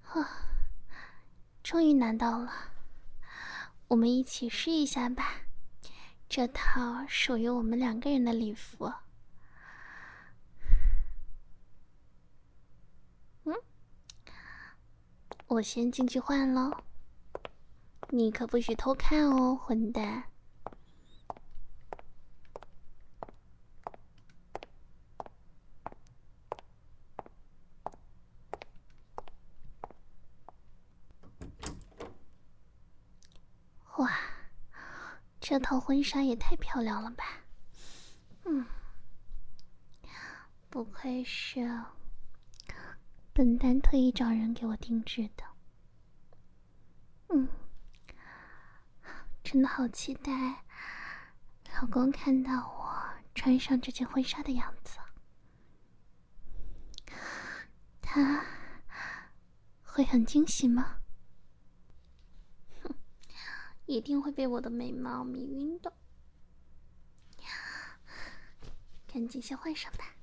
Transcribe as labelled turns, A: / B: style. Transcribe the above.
A: 终于拿到了，我们一起试一下吧，这套属于我们2个人的礼服。我先进去换咯，你可不许偷看哦，混蛋！哇，这套婚纱也太漂亮了吧！不愧是本丹特意找人给我定制的。真的好期待老公看到我穿上这件婚纱的样子。他会很惊喜吗？一定会被我的美貌迷晕的。赶紧先换上吧。